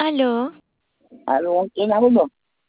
Aló, ¿Aló, con quién hablo?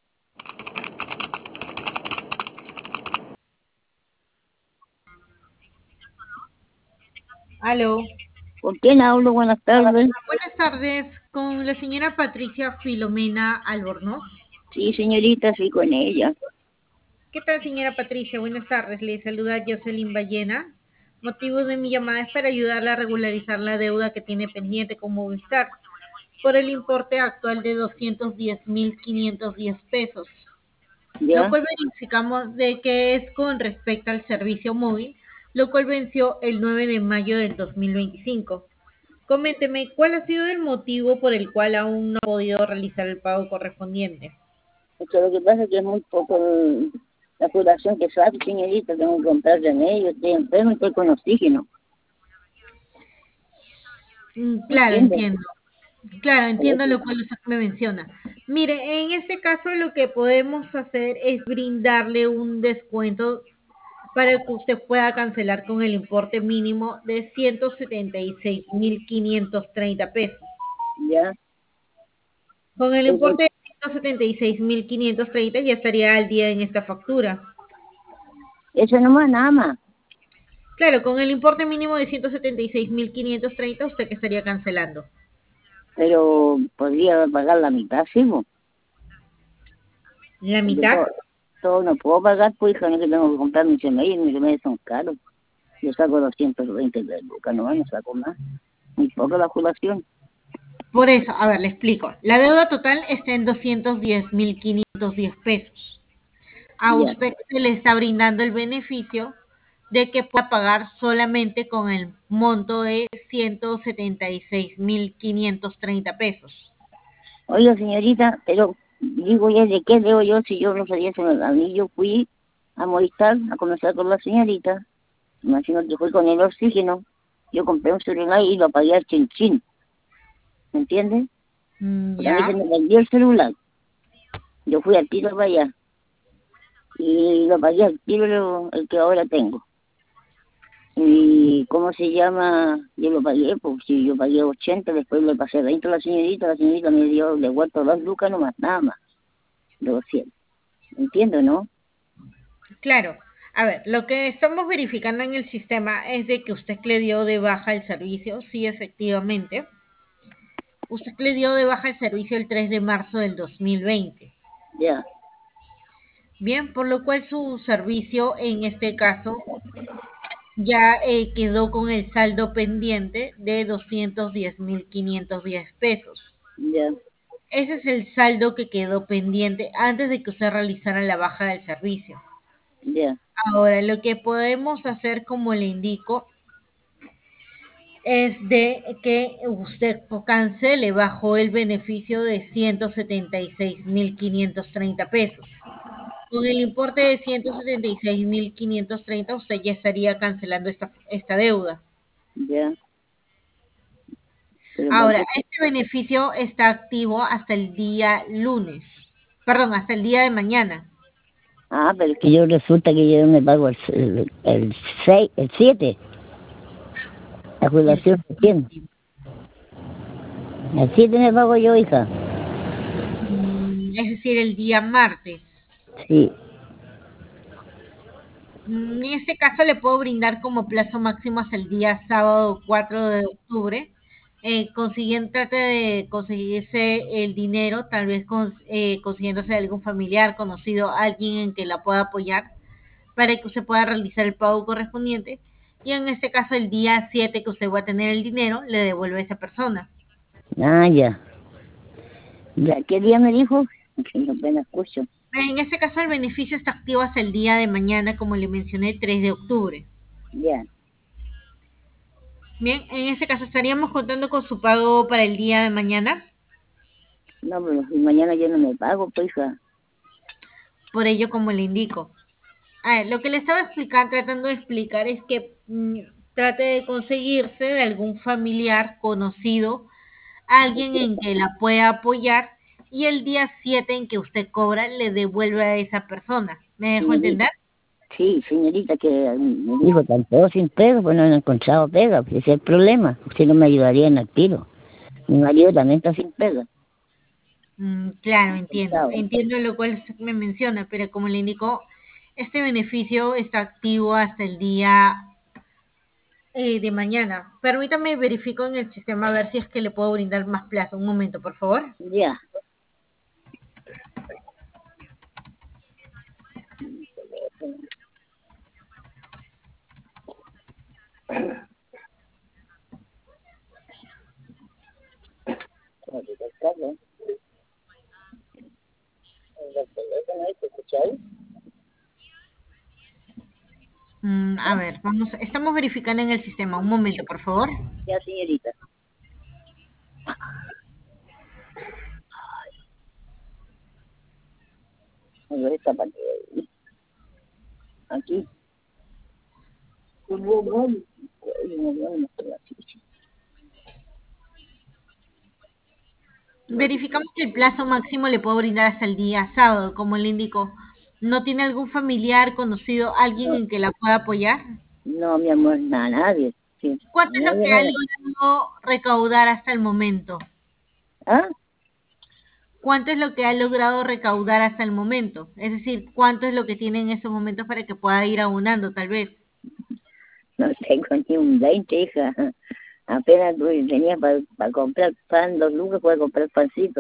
Aló. ¿Con quién hablo? Buenas tardes. Buenas tardes, con la señora Patricia Filomena Albornoz. Sí, señorita, sí, con ella. ¿Qué tal, señora Patricia? Buenas tardes, le saluda Jocelyn Ballena. Motivo de mi llamada es para ayudarla a regularizar la deuda que tiene pendiente con Movistar por el importe actual de 210.510 pesos, lo ¿Ya? cual verificamos de que es con respecto al servicio móvil, lo cual venció el 9 de mayo del 2025. Coménteme, ¿cuál ha sido el motivo por el cual aún no ha podido realizar el pago correspondiente? Porque lo que pasa es que es muy poco la curación que sabe, señorita. Tengo que comprar remedio, estoy enfermo y estoy con oxígeno. ¿Me Claro, entiendes? entiendo. Claro, Por entiendo eso, lo cual usted me menciona. Mire, en este caso lo que podemos hacer es brindarle un descuento para que usted pueda cancelar con el importe mínimo de 176.530 pesos. ya. Con el Eso, importe de 176.530 ya estaría al día en esta factura. eso nomás, nada más. Claro, con el importe mínimo de 176.530 usted que estaría cancelando. Pero podría pagar la mitad, sí, po. ¿La Porque mitad? todo no puedo pagar, pues, hija, no es que tengo que comprar mis remedios son caros. Yo saco 220 de lucas, no saco más. Muy poco la curación. Por eso, a ver, le explico. La deuda total está en 210.510 pesos. A Ya, usted se le está brindando el beneficio de que pueda pagar solamente con el monto de 176.530 pesos. oiga, señorita, pero digo ya de qué debo yo si yo no sabía eso. A mí yo fui a Movistar a conversar con la señorita, me imagino que fue con el oxígeno. Yo compré un celular y lo pagué al chin, ¿me entiendes? Porque a mí se Ya. me vendió el celular. Yo fui al tiro para allá y lo pagué al tiro el que ahora tengo. Y ¿cómo se llama? Yo lo pagué, pues si yo pagué 80, después le pasé 20 a la señorita me dio de vuelta 2 lucas nomás, nada más, de 200. Entiendo, ¿no? Claro. A ver, lo que estamos verificando en el sistema es de que usted le dio de baja el servicio, sí, efectivamente. Usted le dio de baja el servicio el 3 de marzo del 2020. Ya, Bien, por lo cual su servicio en este caso ya quedó con el saldo pendiente de 210.510 pesos. ya, Ese es el saldo que quedó pendiente antes de que usted realizara la baja del servicio. ya, Ahora, lo que podemos hacer, como le indico, es de que usted cancele bajo el beneficio de 176.530 pesos. Con el importe de 176.530 usted ya estaría cancelando esta deuda. ya. Pero ¿para Ahora, qué? este beneficio está activo hasta el día lunes, perdón, hasta el día de mañana. Ah, pero es que yo resulta que yo me pago el 6, el 7, la El, jubilación se tiene. El 7 me pago yo, hija. es decir, el día martes. Sí, En este caso le puedo brindar como plazo máximo hasta el día sábado 4 de octubre. Trate de conseguirse el dinero, tal vez consiguiéndose de algún familiar, conocido, alguien en que la pueda apoyar para que usted pueda realizar el pago correspondiente. Y en este caso, el día 7 que usted va a tener el dinero, le devuelve a esa persona. ah, ya. Ya, ¿qué día me dijo? Que no apenas escucho. En este caso, el beneficio está activo hasta el día de mañana, como le mencioné, 3 de octubre. Ya. Bien, en este caso estaríamos contando con su pago para el día de mañana. No, pero si mañana yo no me pago, pues, hija. Por ello, como le indico. A ver, lo que le estaba tratando de explicar es que trate de conseguirse de algún familiar conocido, alguien en que la pueda apoyar y el día 7 en que usted cobra le devuelve a esa persona. ¿Me dejo Señorita, entender? sí, señorita, que me dijo, tanto sin pega, pues no han encontrado pega, pues ese es el problema. Usted no me ayudaría en el tiro. Mi marido también está sin pega. Claro, entiendo. Chao. Entiendo lo cual usted me menciona, pero como le indicó, este beneficio está activo hasta el día de mañana. Permítame verifico en el sistema a ver si es que le puedo brindar más plazo. Un momento, por favor. Ya. A ver, estamos verificando en el sistema. Un momento, por favor. Ya, señorita. A ver esta parte de ahí. Aquí. Verificamos que el plazo máximo le puedo brindar hasta el día sábado, como le indicó. ¿No tiene algún familiar, conocido, alguien No, en que la pueda apoyar? no, mi amor, nada, nadie. Sí, ¿Cuánto es lo nadie, que ha nada. logrado recaudar hasta el momento? ¿Ah? ¿Cuánto es lo que ha logrado recaudar hasta el momento? Es decir, ¿cuánto es lo que tiene en estos momentos para que pueda ir abonando, tal vez? No tengo ni un 20, hija. Apenas tenía para comprar pan, 2 lucas, puedo comprar pancito.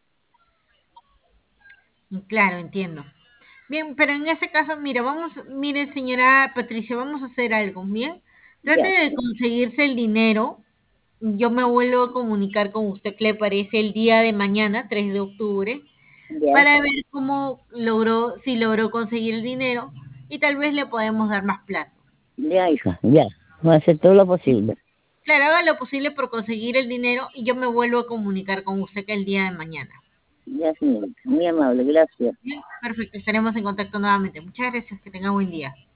Claro, entiendo. Bien, pero en ese caso, mire, señora Patricia, vamos a hacer algo, ¿bien? Trate Ya, de conseguirse el dinero. Yo me vuelvo a comunicar con usted, ¿qué le parece? El día de mañana, 3 de octubre, ya, para ver cómo logró, si logró conseguir el dinero y tal vez le podemos dar más plazo. ya, hija, ya. Voy a hacer todo lo posible. Claro, haga lo posible por conseguir el dinero y yo me vuelvo a comunicar con usted que el día de mañana. Ya, señorita. Muy amable, gracias. Bien, perfecto, estaremos en contacto nuevamente. Muchas gracias, que tenga buen día.